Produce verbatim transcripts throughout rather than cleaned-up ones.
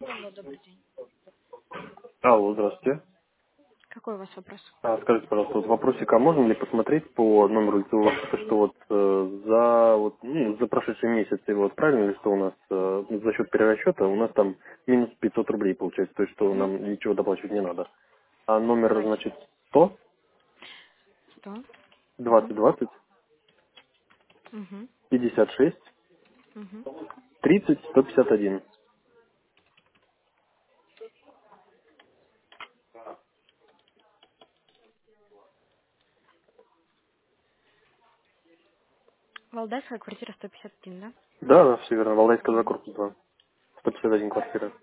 Алло, добрый день. Алло, здравствуйте. Какой у вас вопрос? А, скажите, пожалуйста, вот вопросик, а можно ли посмотреть по номеру лицевого счета, что вот э, за вот ну, за прошедший месяц, и вот правильно ли, что у нас э, ну, за счет перерасчета у нас там минус пятьсот рублей получается, то есть что Угу. нам ничего доплачивать не надо. А номер, Давайте. значит, сто, Сто. Угу. двадцать, двадцать, Угу. пятьдесят шесть, Угу. тридцать, сто пятьдесят один. Валдайская квартира сто пятьдесят один, да? Да, да, все верно, Валдайская два, Угу. корпус два, сто пятьдесят один квартира.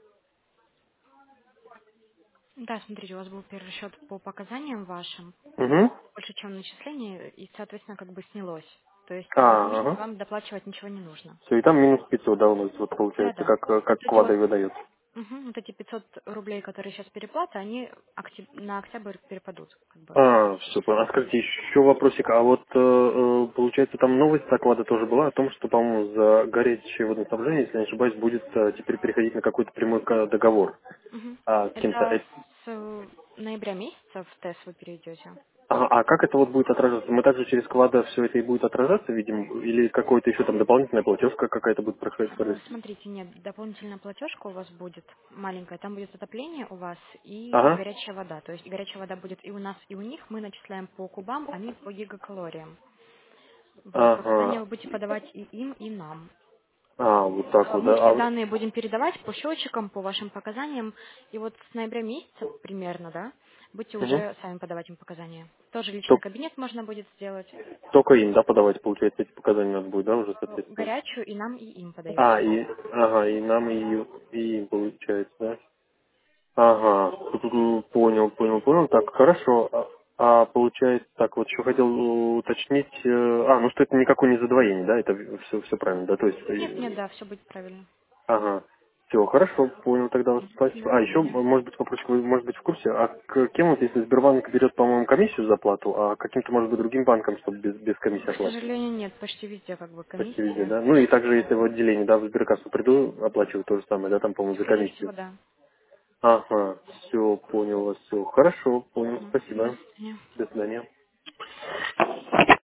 Да, смотрите, у вас был первый счет по показаниям вашим, Угу. больше, чем начисление, и, соответственно, как бы снялось. То есть в этом А, месяце ага. вам доплачивать ничего не нужно. Все, и там минус пятьсот, да, у нас вот получается, Да-да. как, э, Вот как эти вот, квада и выдает. мгм, вот эти пятьсот рублей, которые сейчас переплата, они октяб- на октябрь перепадут, как бы. А, все, понял. А скажите, еще вопросик. А вот, э, э, получается, там новость доклада тоже была о том, что, по-моему, за горячее водоснабжение, если не ошибаюсь, будет э, теперь переходить на какой-то прямой ка- договор. Мгм. А кем-то... Это э- с э, ноября месяца в ТЭС вы перейдете. Ага, а как это вот будет отражаться? Мы также через квада все это и будет отражаться, видим? Или какой-то еще там дополнительная платежка какая-то будет проходить? Э, происходить? Смотрите, нет, дополнительная платежка у вас будет маленькая, там будет отопление у вас и Ага. горячая вода. То есть горячая вода будет и у нас, и у них. Мы начисляем по кубам, они по гигакалориям. Вот, показания Ага. вы будете подавать и им, и нам. А, вот так Э, вот, Мы да. все А... данные будем передавать по счетчикам, по вашим показаниям. И вот с ноября месяца примерно, да, будете Мгм. уже сами подавать им показания. Тоже личный Тол- кабинет можно будет сделать. Только им, да, подавать, получается, эти показания надо будет, да, уже, Э, соответственно? Горячую и нам, и им А, подаете. и, ага, и нам, и, и им получается, да? Ага, М, понял, понял, понял. Так, хорошо. А, а получается, так, вот еще хотел э, уточнить, э, а, ну что это никакое не задвоение, да, это все, все правильно, да, то есть, Нет, нет, э, да, все будет правильно. ага, все, хорошо, понял тогда, вот, спасибо. До А, еще, свидания. может быть, вопросик, вы, может быть, в курсе, а к кем вот, если Сбербанк берет, по-моему, комиссию за оплату, а каким-то, может быть, другим банком, чтобы без, без комиссии К оплачивать? сожалению, нет, почти везде как бы Почти везде, комиссия. да? Ну и также, если в отделение, да, в сберкассу приду, оплачиваю то же самое, да, там, по-моему, за Скорее комиссию. всего, да. Ага, все, понял вас, все. Хорошо, понял, Мгм. До спасибо. свидания. До свидания.